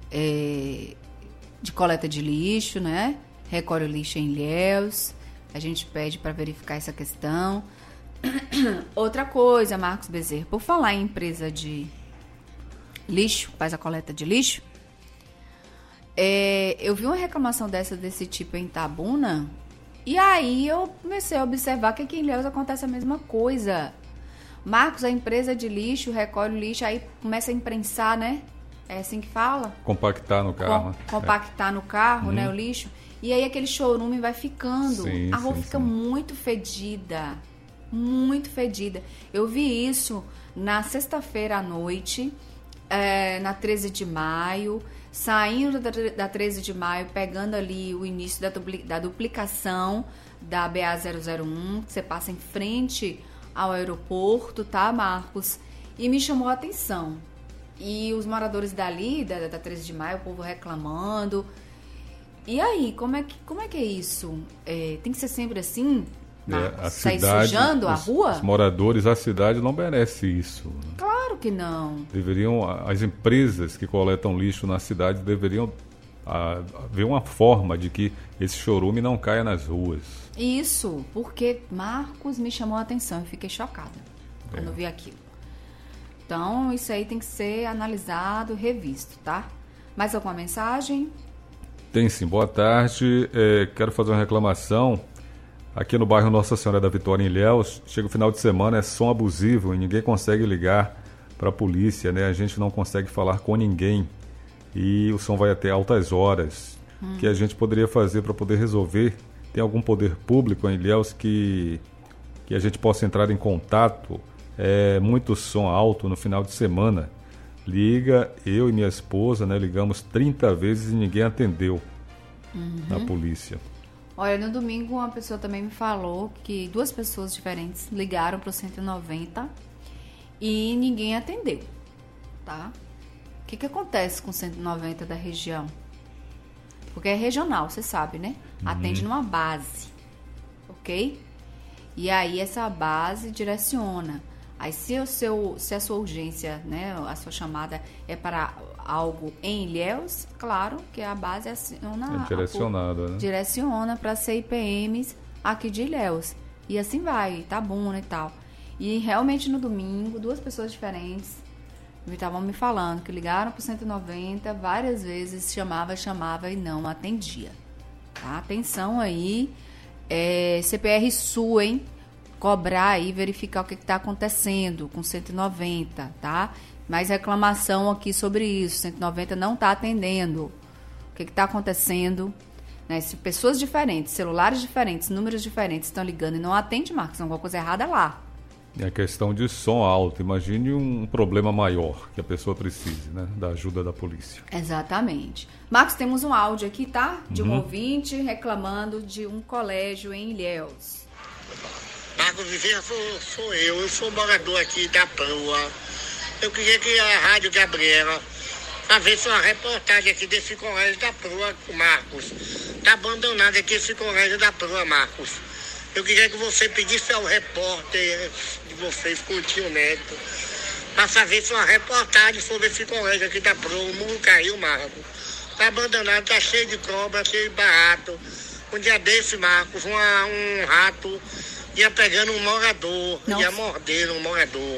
de coleta de lixo, né? Recolhe o lixo em Ilhéus. A gente pede para verificar essa questão. Outra coisa, Marcos Bezerra, por falar em empresa de lixo, faz a coleta de lixo, eu vi uma reclamação desse tipo em Itabuna, e aí eu comecei a observar que aqui em Ilhéus acontece a mesma coisa. Marcos, a empresa de lixo recolhe o lixo, aí começa a imprensar, né? É assim que fala? Compactar no carro. Compactar no carro, né, o lixo. E aí aquele chorume vai ficando. Sim, a rua fica muito fedida. Muito fedida. Eu vi isso na sexta-feira à noite, na 13 de maio, saindo da 13 de maio, pegando ali o início da duplicação da BA-001, que você passa em frente ao aeroporto, tá, Marcos? E me chamou a atenção. E os moradores dali, da 13 de maio, o povo reclamando. E aí, como é que é isso? Tem que ser sempre assim? A sair cidade, sujando a rua? Os moradores da cidade não merecem isso. Claro que não. As empresas que coletam lixo na cidade deveriam ver uma forma de que esse chorume não caia nas ruas. Isso, porque Marcos me chamou a atenção, eu fiquei chocada quando vi aquilo. Então, isso aí tem que ser analisado, revisto, tá? Mais alguma mensagem? Tem sim, boa tarde. Quero fazer uma reclamação. Aqui no bairro Nossa Senhora da Vitória, em Ilhéus, chega o final de semana, é som abusivo e ninguém consegue ligar para a polícia, né? A gente não consegue falar com ninguém e o som vai até altas horas. O que a gente poderia fazer para poder resolver? Tem algum poder público em Ilhéus que a gente possa entrar em contato? É muito som alto no final de semana. Liga, eu e minha esposa, né? Ligamos 30 vezes e ninguém atendeu na polícia. Olha, no domingo uma pessoa também me falou que 2 pessoas diferentes ligaram para o 190 e ninguém atendeu, tá? O que acontece com o 190 da região? Porque é regional, você sabe, né? Atende numa base, ok? E aí essa base direciona. Aí se a sua urgência, né, a sua chamada é para algo em Ilhéus, claro que a base aciona, direcionada, né? Direciona para CIPMs aqui de Ilhéus. E assim vai, Itabuna e tal. E realmente no domingo, 2 pessoas diferentes estavam me falando que ligaram para o 190 várias vezes, chamava e não atendia. Tá? Atenção aí, CPR Sul, hein? Cobrar aí, verificar o que está acontecendo com 190, tá? Mais reclamação aqui sobre isso, 190 não está atendendo, o que está acontecendo, né? Se pessoas diferentes, celulares diferentes, números diferentes estão ligando e não atende, Marcos, alguma coisa errada lá. É questão de som alto. Imagine um problema maior que a pessoa precise, né? Da ajuda da polícia. Exatamente. Marcos, temos um áudio aqui, tá? De um ouvinte reclamando de um colégio em Ilhéus. Marcos Viveira sou eu sou morador aqui da Proa. Eu queria que a Rádio Gabriela fizesse uma reportagem aqui desse colégio da Proa, Marcos. Tá abandonado aqui esse colégio da Proa, Marcos. Eu queria que você pedisse ao repórter de vocês, Coutinho Neto, para fazer uma reportagem sobre esse colégio aqui da Proa. O muro caiu, Marcos. Tá abandonado, tá cheio de cobra, cheio de barato. Um dia desse, Marcos, um rato ia pegando um morador, ia mordendo um morador.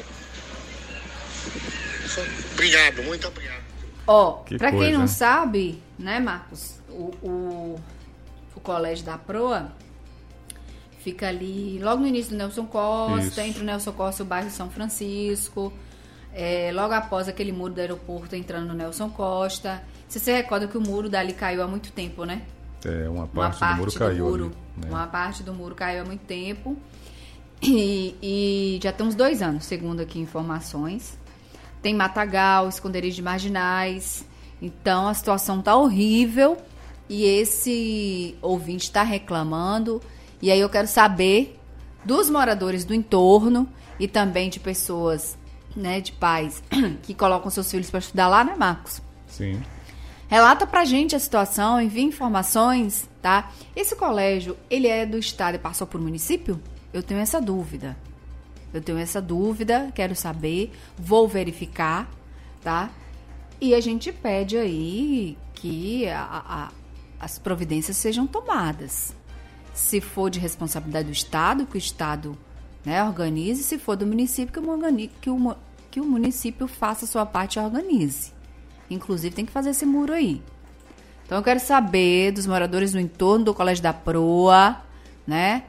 Obrigado, muito obrigado. Pra quem não sabe, né, Marcos, o colégio da Proa fica ali logo no início do Nelson Costa, entre o Nelson Costa e o bairro São Francisco, logo após aquele muro do aeroporto entrando no Nelson Costa. Você recorda que o muro dali caiu há muito tempo, né? Uma parte do muro caiu. Ali, né? Uma parte do muro caiu há muito tempo. E já tem uns 2 anos, segundo aqui informações. Tem matagal, esconderijo de marginais. Então a situação tá horrível. E esse ouvinte está reclamando. E aí eu quero saber dos moradores do entorno e também de pessoas, né, de pais que colocam seus filhos para estudar lá, né, Marcos? Sim. Relata pra gente a situação, envia informações, tá? Esse colégio, ele é do estado e passou por município? Eu tenho essa dúvida. Quero saber, vou verificar, tá? E a gente pede aí que as providências sejam tomadas. Se for de responsabilidade do Estado, que o Estado, né, organize. Se for do município, que o município faça a sua parte e organize. Inclusive, tem que fazer esse muro aí. Então, eu quero saber dos moradores do entorno do Colégio da Proa, né?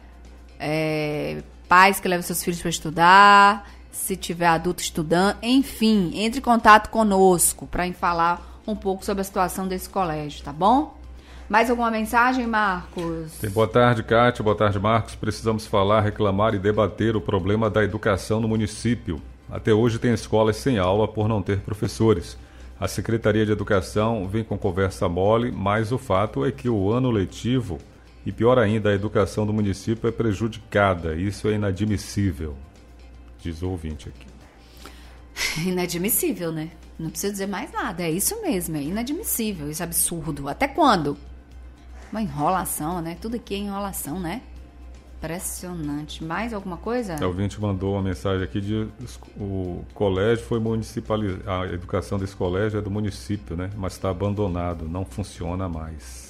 Pais que levam seus filhos para estudar, se tiver adulto estudando, enfim, entre em contato conosco para falar um pouco sobre a situação desse colégio, tá bom? Mais alguma mensagem, Marcos? Boa tarde, Kátia. Boa tarde, Marcos. Precisamos falar, reclamar e debater o problema da educação no município. Até hoje tem escolas sem aula por não ter professores. A Secretaria de Educação vem com conversa mole, mas o fato é que o ano letivo, e pior ainda, a educação do município é prejudicada. Isso é inadmissível, diz o ouvinte aqui. Inadmissível, né? Não precisa dizer mais nada. É isso mesmo, é inadmissível, isso é absurdo. Até quando? Uma enrolação, né? Tudo aqui é enrolação, né? Impressionante. Mais alguma coisa? O ouvinte mandou uma mensagem aqui de o colégio foi municipalizado. A educação desse colégio é do município, né? Mas está abandonado, não funciona mais.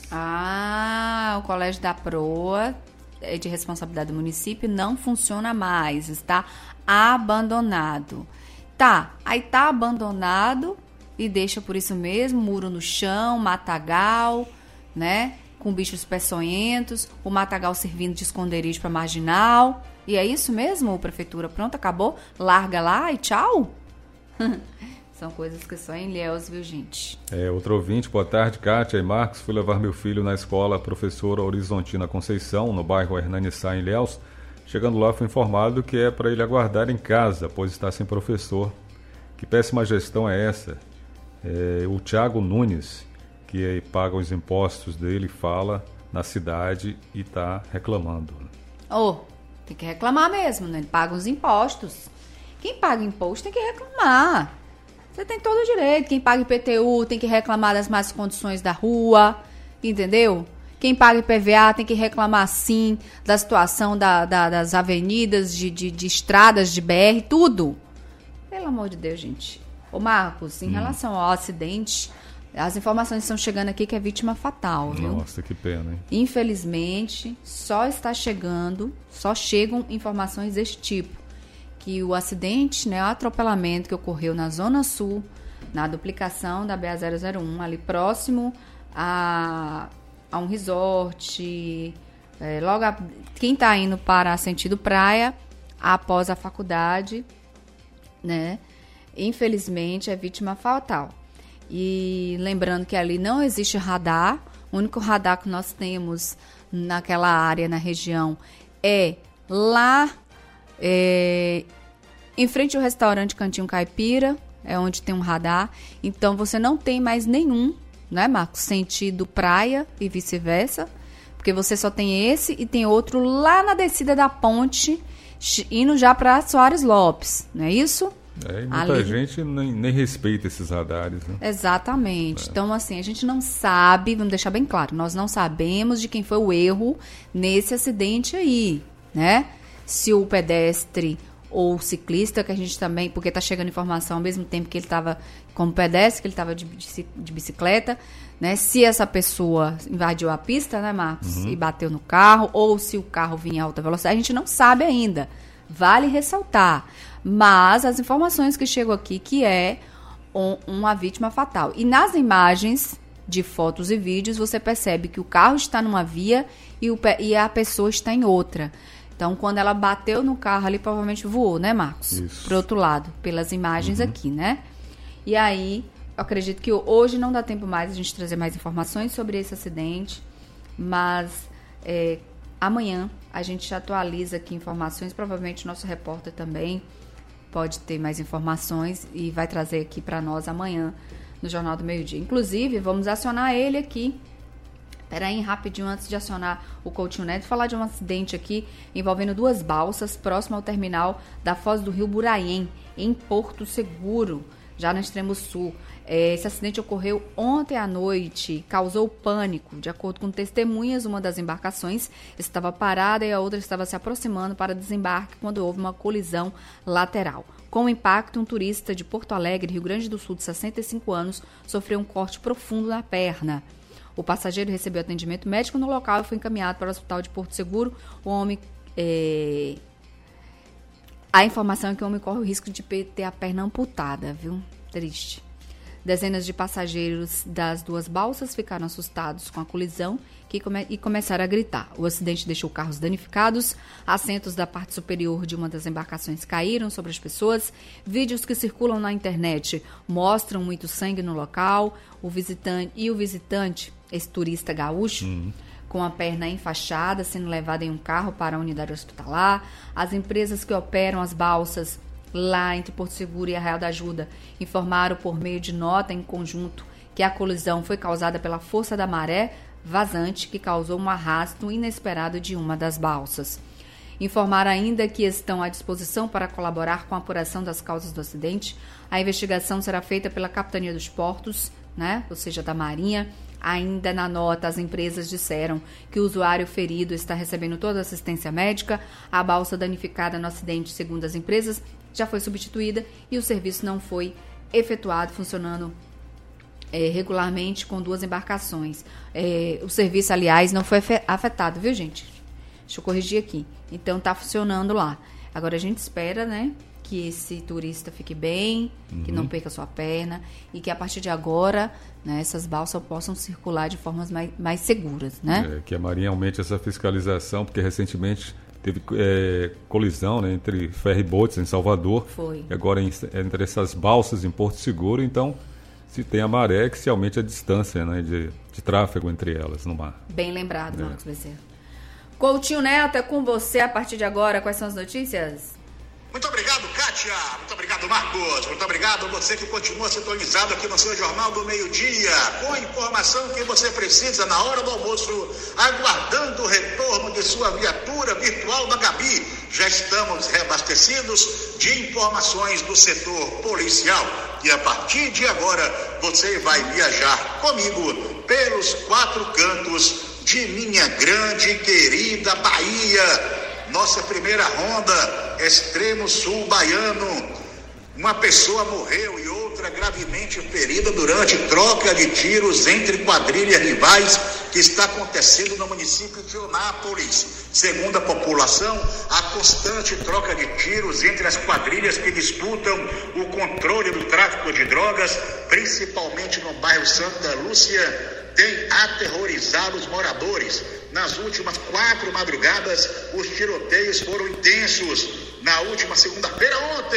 O colégio da Proa é de responsabilidade do município, não funciona mais, está abandonado. Aí tá abandonado e deixa por isso mesmo, muro no chão, matagal, né? Com bichos peçonhentos, o matagal servindo de esconderijo para marginal. E é isso mesmo, prefeitura? Pronto, acabou? Larga lá e tchau? São coisas que só em Ilhéus, viu, gente? Outro ouvinte, boa tarde, Kátia e Marcos. Fui levar meu filho na escola Professora Horizontina Conceição, no bairro Hernani Sá, em Ilhéus. Chegando lá, fui informado que é para ele aguardar em casa, pois está sem professor. Que péssima gestão é essa? O Thiago Nunes, que paga os impostos dele, fala na cidade e está reclamando. Tem que reclamar mesmo, né? Ele paga os impostos. Quem paga imposto tem que reclamar. Você tem todo o direito. Quem paga IPTU tem que reclamar das más condições da rua, entendeu? Quem paga IPVA tem que reclamar, sim, da situação das avenidas, de estradas, de BR, tudo. Pelo amor de Deus, gente. Ô, Marcos, em relação ao acidente, as informações estão chegando aqui que é vítima fatal, viu? Nossa, que pena, hein? Infelizmente, só chegam informações desse tipo. Que o acidente, né, o atropelamento que ocorreu na Zona Sul, na duplicação da BA-001, ali próximo a um resort, quem está indo para sentido praia, após a faculdade, né, infelizmente é vítima fatal. E lembrando que ali não existe radar. O único radar que nós temos naquela área, na região, é lá em frente ao restaurante Cantinho Caipira, é onde tem um radar. Então você não tem mais nenhum, né, Marcos, sentido praia e vice-versa, porque você só tem esse e tem outro lá na descida da ponte, indo já para Soares Lopes, não é isso? E muita gente nem respeita esses radares, né? Exatamente. Então, assim, a gente não sabe, vamos deixar bem claro, nós não sabemos de quem foi o erro nesse acidente aí, né? Se o pedestre ou o ciclista, que a gente também, porque tá chegando informação ao mesmo tempo que ele estava como pedestre, que ele estava de bicicleta, né? Se essa pessoa invadiu a pista, né, Marcos, e bateu no carro, ou se o carro vinha em alta velocidade, a gente não sabe ainda. Vale ressaltar. Mas as informações que chegam aqui, que é uma vítima fatal. E nas imagens de fotos e vídeos, você percebe que o carro está numa via e a pessoa está em outra. Então, quando ela bateu no carro ali, provavelmente voou, né, Marcos? Isso. Pro outro lado, pelas imagens aqui, né? E aí, eu acredito que hoje não dá tempo mais a gente trazer mais informações sobre esse acidente, mas amanhã a gente atualiza aqui informações, provavelmente o nosso repórter também pode ter mais informações e vai trazer aqui para nós amanhã no Jornal do Meio-Dia. Inclusive, vamos acionar ele aqui. Peraí, rapidinho, antes de acionar o Coutinho Neto, falar de um acidente aqui envolvendo 2 balsas próximo ao terminal da Foz do Rio Buraém, em Porto Seguro, já no extremo sul. Esse acidente ocorreu ontem à noite, causou pânico. De acordo com testemunhas, uma das embarcações estava parada e a outra estava se aproximando para desembarque quando houve uma colisão lateral. Com o impacto, um turista de Porto Alegre, Rio Grande do Sul, de 65 anos, sofreu um corte profundo na perna. O passageiro recebeu atendimento médico no local e foi encaminhado para o hospital de Porto Seguro. O homem... A informação é que o homem corre o risco de ter a perna amputada, viu? Triste. Dezenas de passageiros das 2 balsas ficaram assustados com a colisão e começaram a gritar. O acidente deixou carros danificados, assentos da parte superior de uma das embarcações caíram sobre as pessoas. Vídeos que circulam na internet mostram muito sangue no local. O visitante, esse turista gaúcho, com a perna enfaixada, sendo levado em um carro para a unidade hospitalar. As empresas que operam as balsas lá entre Porto Seguro e Arraial da Ajuda informaram por meio de nota em conjunto que a colisão foi causada pela força da maré vazante, que causou um arrasto inesperado de uma das balsas. Informaram ainda que estão à disposição para colaborar com a apuração das causas do acidente. A investigação será feita pela Capitania dos Portos, né, ou seja, da Marinha. Ainda na nota, as empresas disseram que o usuário ferido está recebendo toda a assistência médica. A balsa danificada no acidente, segundo as empresas, já foi substituída e o serviço não foi efetuado, funcionando regularmente com 2 embarcações. O serviço, aliás, não foi afetado, viu, gente? Deixa eu corrigir aqui. Então, tá funcionando lá. Agora, a gente espera, né, que esse turista fique bem, que não perca sua perna e que, a partir de agora, né, essas balsas possam circular de formas mais seguras, né? Que a Marinha aumente essa fiscalização, porque recentemente teve colisão, né, entre ferry-boats em Salvador. Foi. E agora entre essas balsas em Porto Seguro. Então, se tem a maré, que se aumente a distância, né, de tráfego entre elas no mar. Bem lembrado, Marcos Bezerra. Coutinho Neto, é com você a partir de agora. Quais são as notícias? Muito obrigado, Kátia. Muito obrigado, Marcos. Muito obrigado a você que continua sintonizado aqui no seu Jornal do Meio-Dia, com a informação que você precisa na hora do almoço, aguardando o retorno de sua viatura virtual da Gabi. Já estamos reabastecidos de informações do setor policial. E a partir de agora, você vai viajar comigo pelos 4 cantos de minha grande e querida Bahia. Nossa primeira ronda, extremo sul baiano. Uma pessoa morreu e outra gravemente ferida durante troca de tiros entre quadrilhas rivais que está acontecendo no município de Onápolis. Segundo a população, a constante troca de tiros entre as quadrilhas que disputam o controle do tráfico de drogas, principalmente no bairro Santa Lúcia, tem aterrorizado os moradores. Nas últimas 4 madrugadas, os tiroteios foram intensos. Na última segunda-feira, ontem,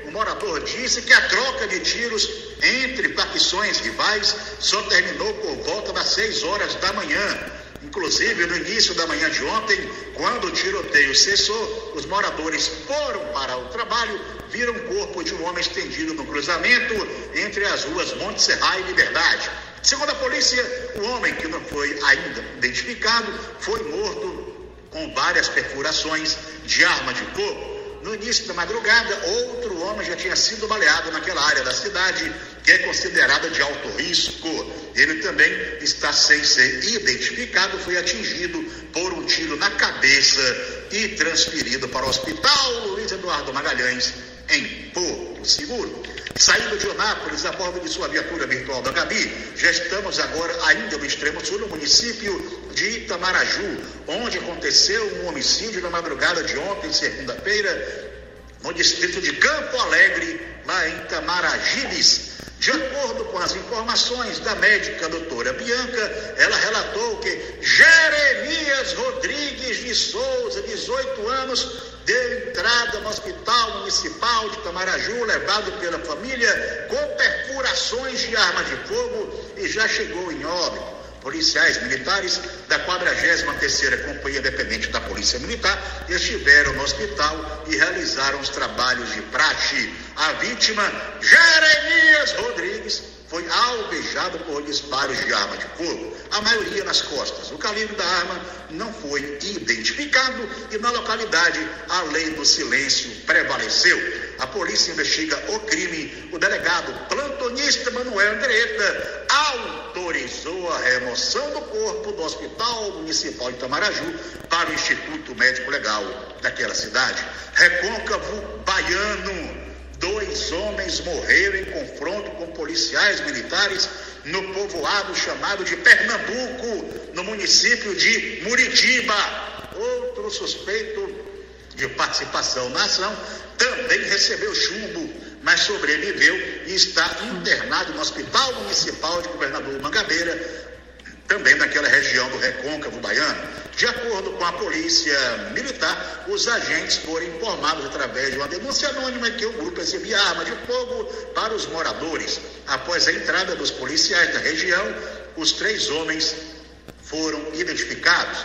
o morador disse que a troca de tiros entre facções rivais só terminou por volta das 6 horas da manhã. Inclusive, no início da manhã de ontem, quando o tiroteio cessou, os moradores foram para o trabalho, viram o corpo de um homem estendido no cruzamento entre as ruas Monte Serra e Liberdade. Segundo a polícia, o homem, que não foi ainda identificado, foi morto com várias perfurações de arma de fogo. No início da madrugada, outro homem já tinha sido baleado naquela área da cidade, que é considerada de alto risco. Ele também está sem ser identificado, foi atingido por um tiro na cabeça e transferido para o Hospital Luiz Eduardo Magalhães, em Porto Seguro. Saindo de Onápolis, a bordo de sua viatura virtual da Gabi, já estamos agora ainda no extremo sul, no município de Itamaraju, onde aconteceu um homicídio na madrugada de ontem, segunda-feira, no distrito de Campo Alegre, lá em Itamarajibes. De acordo com as informações da médica doutora Bianca, ela relatou que Jeremias Rodrigues de Souza, 18 anos, deu entrada no Hospital Municipal de Itamaraju, levado pela família, com perfurações de arma de fogo e já chegou em óbito. Policiais militares da 43ª Companhia Independente da Polícia Militar estiveram no hospital e realizaram os trabalhos de praxe. A vítima, Jeremias Rodrigues, foi alvejado por disparos de arma de fogo, a maioria nas costas. O calibre da arma não foi identificado e na localidade a lei do silêncio prevaleceu. A polícia investiga o crime. O delegado plantonista Manuel Andretta autorizou a remoção do corpo do Hospital Municipal de Itamaraju para o Instituto Médico Legal daquela cidade. Recôncavo Baiano. 2 homens morreram em confronto com policiais militares no povoado chamado de Pernambuco, no município de Muritiba. Outro suspeito de participação na ação também recebeu chumbo, mas sobreviveu e está internado no Hospital Municipal de Governador Mangabeira, também naquela região do Recôncavo Baiano. De acordo com a polícia militar, os agentes foram informados através de uma denúncia anônima que o grupo exibia arma de fogo para os moradores. Após a entrada dos policiais da região, os 3 homens foram identificados.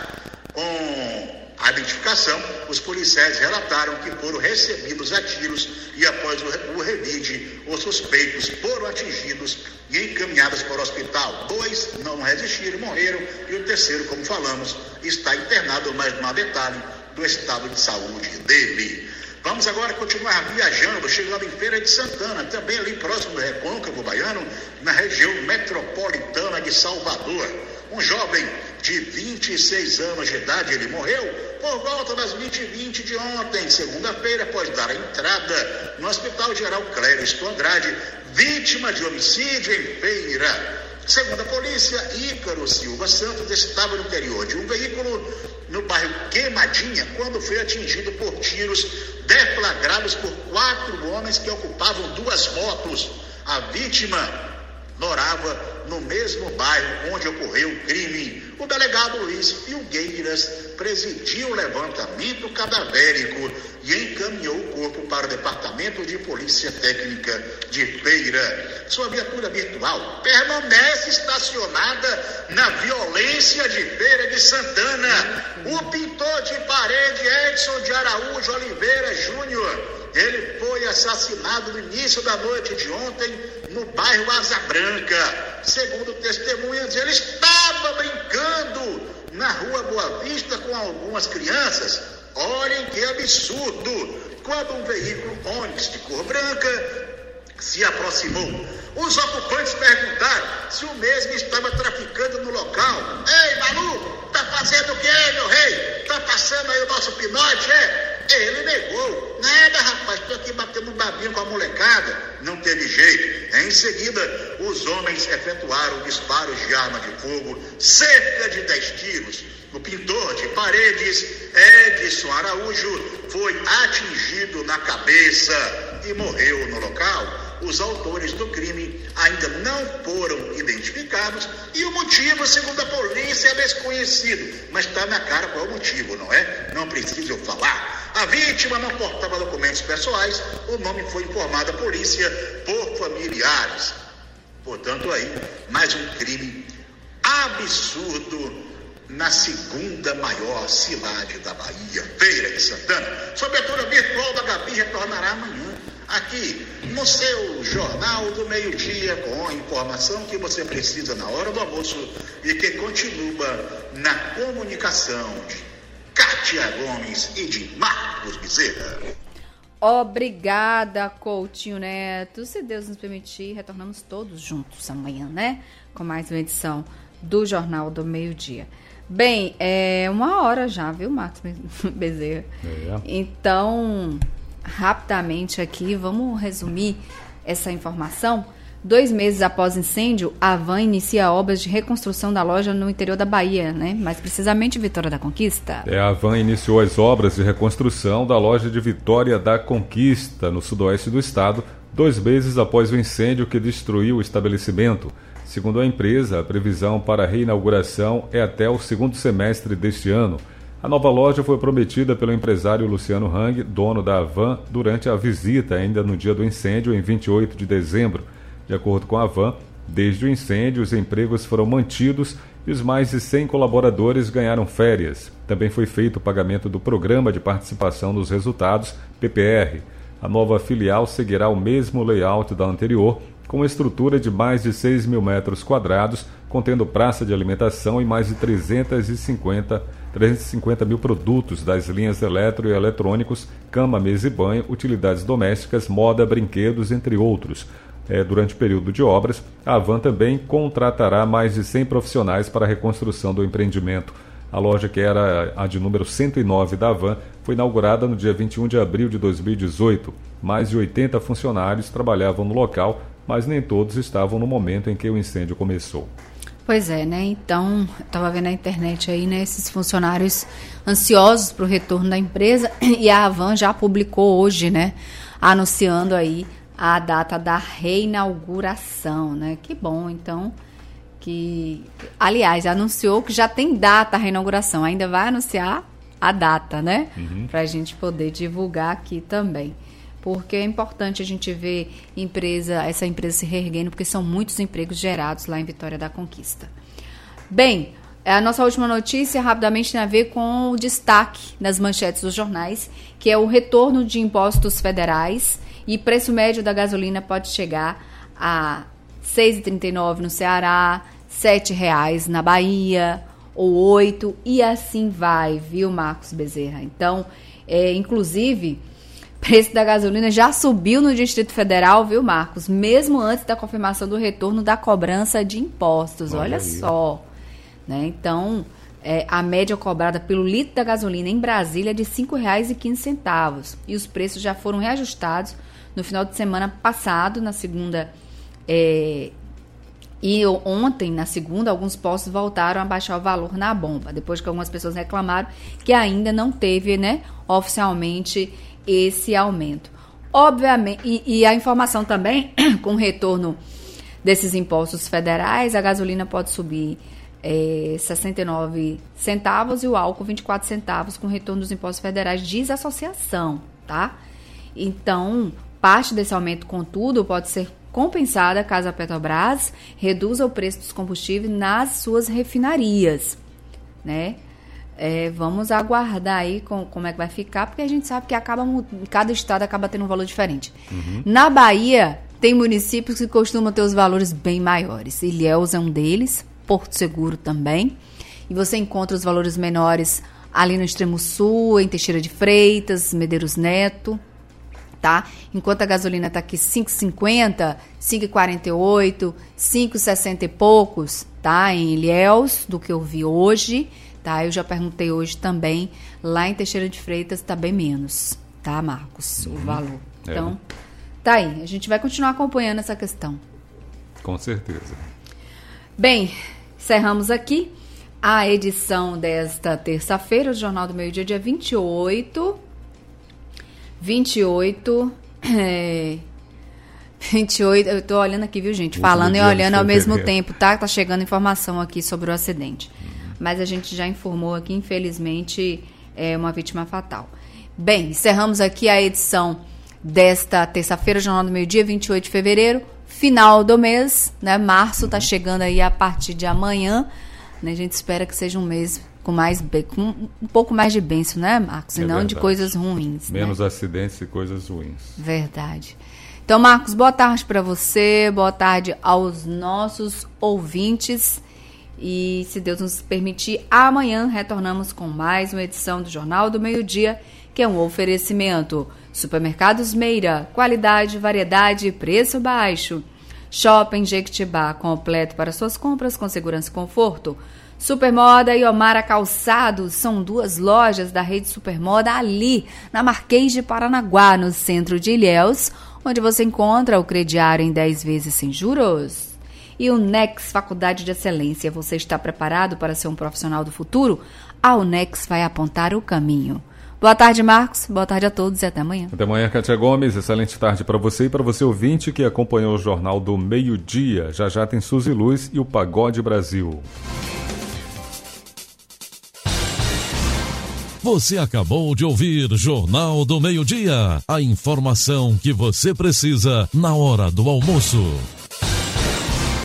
Com a identificação, os policiais relataram que foram recebidos a tiros e após o revide, os suspeitos foram atingidos e encaminhados para o hospital. 2 não resistiram, morreram, e o terceiro, como falamos, está internado, mas não há detalhe do estado de saúde dele. Vamos agora continuar viajando, chegando em Feira de Santana, também ali próximo do Recôncavo Baiano, na região metropolitana de Salvador. Um jovem de 26 anos de idade, ele morreu por volta das 20h20 de ontem, segunda-feira, após dar a entrada no Hospital Geral Clériston Andrade, vítima de homicídio em Feira. Segundo a polícia, Ícaro Silva Santos estava no interior de um veículo no bairro Queimadinha, quando foi atingido por tiros deflagrados por 4 homens que ocupavam 2 motos. A vítima morava no mesmo bairro onde ocorreu o crime. O delegado Luiz Filgueiras presidiu o levantamento cadavérico e encaminhou o corpo para o Departamento de Polícia Técnica de Feira. Sua viatura virtual permanece estacionada na violência de Feira de Santana. O pintor de parede Edson de Araújo Oliveira Júnior, ele foi assassinado no início da noite de ontem no bairro Asa Branca. Segundo testemunhas, ele estava brincando na rua Boa Vista com algumas crianças. Olhem que absurdo! Quando um veículo Onix de cor branca se aproximou, os ocupantes perguntaram se o mesmo estava traficando no local. Ei, maluco, tá fazendo o quê, meu rei? Tá passando aí o nosso pinote, é? Ele negou. Nada, rapaz, estou aqui batendo um babinho com a molecada. Não teve jeito. Em seguida, os homens efetuaram disparos de arma de fogo, cerca de 10 tiros. O pintor de paredes, Edson Araújo, foi atingido na cabeça e morreu no local. Os autores do crime ainda não foram identificados e o motivo, segundo a polícia, é desconhecido. Mas está na cara qual é o motivo, não é? Não preciso falar. A vítima não portava documentos pessoais, o nome foi informado à polícia por familiares. Portanto, aí, mais um crime absurdo na segunda maior cidade da Bahia, Feira de Santana. Sob a cobertura virtual da Gabi retornará amanhã, aqui no seu Jornal do Meio-Dia, com a informação que você precisa na hora do almoço e que continua na comunicação de Kátia Gomes e de Marcos Bezerra. Obrigada, Coutinho Neto. Se Deus nos permitir, retornamos todos juntos amanhã, né? Com mais uma edição do Jornal do Meio-Dia. Bem, é 1h já, viu, Marcos Bezerra? Então, rapidamente aqui, vamos resumir essa informação. 2 meses após incêndio, a Havan inicia obras de reconstrução da loja no interior da Bahia, né? Mais precisamente Vitória da Conquista. A Havan iniciou as obras de reconstrução da loja de Vitória da Conquista, no sudoeste do estado, 2 meses após o incêndio que destruiu o estabelecimento. Segundo a empresa, a previsão para a reinauguração é até o 2º semestre deste ano. A nova loja foi prometida pelo empresário Luciano Hang, dono da Havan, durante a visita ainda no dia do incêndio, em 28 de dezembro. De acordo com a Havan, desde o incêndio, os empregos foram mantidos e os mais de 100 colaboradores ganharam férias. Também foi feito o pagamento do Programa de Participação nos Resultados, PPR. A nova filial seguirá o mesmo layout da anterior, com uma estrutura de mais de 6 mil metros quadrados, contendo praça de alimentação e mais de 350 mil produtos das linhas eletro e eletrônicos, cama, mesa e banho, utilidades domésticas, moda, brinquedos, entre outros. Durante o período de obras, a Havan também contratará mais de 100 profissionais para a reconstrução do empreendimento. A loja, que era a de número 109 da Havan, foi inaugurada no dia 21 de abril de 2018. Mais de 80 funcionários trabalhavam no local, mas nem todos estavam no momento em que o incêndio começou. Pois é, né? Então, estava vendo na internet aí, né? Esses funcionários ansiosos para o retorno da empresa, e a Havan já publicou hoje, né? Anunciando aí a data da reinauguração, né? Que bom, então, que... Aliás, anunciou que já tem data a reinauguração, ainda vai anunciar a data, né? Para a gente poder divulgar aqui também. Porque é importante a gente ver essa empresa se reerguendo, porque são muitos empregos gerados lá em Vitória da Conquista. Bem, a nossa última notícia rapidamente tem a ver com o destaque nas manchetes dos jornais, que é o retorno de impostos federais, e preço médio da gasolina pode chegar a R$ 6,39 no Ceará, R$ 7,00 na Bahia, ou R$ 8,00, e assim vai, viu, Marcos Bezerra? Então, inclusive... O preço da gasolina já subiu no Distrito Federal, viu, Marcos? Mesmo antes da confirmação do retorno da cobrança de impostos. Olha só. Né? Então, a média cobrada pelo litro da gasolina em Brasília é de R$ 5,15. E os preços já foram reajustados no final de semana passado, na segunda. E ontem, na segunda, alguns postos voltaram a baixar o valor na bomba, depois que algumas pessoas reclamaram que ainda não teve, né, oficialmente esse aumento. Obviamente, e a informação também, com o retorno desses impostos federais, a gasolina pode subir 69 centavos e o álcool 24 centavos com o retorno dos impostos federais, diz a associação, tá? Então, parte desse aumento, contudo, pode ser compensada caso a Petrobras reduza o preço dos combustíveis nas suas refinarias, né? Vamos aguardar aí como é que vai ficar, porque a gente sabe que cada estado acaba tendo um valor diferente. Na Bahia, tem municípios que costumam ter os valores bem maiores. Ilhéus é um deles, Porto Seguro também. E você encontra os valores menores ali no extremo sul, em Teixeira de Freitas, Medeiros Neto, tá? Enquanto a gasolina está aqui 5,50, 5,48, 5,60 e poucos, tá? Em Ilhéus, do que eu vi hoje. Tá, eu já perguntei hoje também, lá em Teixeira de Freitas está bem menos, tá, Marcos, o valor. Então, tá aí, a gente vai continuar acompanhando essa questão. Com certeza. Bem, encerramos aqui a edição desta terça-feira do Jornal do Meio-Dia, dia 28, eu tô olhando aqui, viu, gente, falando e olhando ao mesmo tempo, tá? Tá chegando informação aqui sobre o acidente. Mas a gente já informou aqui, infelizmente, uma vítima fatal. Bem, encerramos aqui a edição desta terça-feira, Jornal do Meio-Dia, 28 de fevereiro, final do mês, né? Março está chegando aí a partir de amanhã, né? A gente espera que seja um mês com um pouco mais de bênção, né, Marcos? E não verdade. De coisas ruins. Menos né? acidentes e coisas ruins. Verdade. Então, Marcos, boa tarde para você, boa tarde aos nossos ouvintes. E, se Deus nos permitir, amanhã retornamos com mais uma edição do Jornal do Meio-Dia, que é um oferecimento. Supermercados Meira, qualidade, variedade e preço baixo. Shopping Jequitibá, completo para suas compras com segurança e conforto. Supermoda e Omara Calçados são 2 lojas da rede Supermoda ali, na Marquês de Paranaguá, no centro de Ilhéus, onde você encontra o crediário em 10 vezes sem juros. E o Unex Faculdade de Excelência. Você está preparado para ser um profissional do futuro? A Unex vai apontar o caminho. Boa tarde, Marcos. Boa tarde a todos e até amanhã. Até amanhã, Kátia Gomes. Excelente tarde para você e para você ouvinte que acompanhou o Jornal do Meio-Dia. Já já tem Suzy Luz e o Pagode Brasil. Você acabou de ouvir Jornal do Meio-Dia. A informação que você precisa na hora do almoço.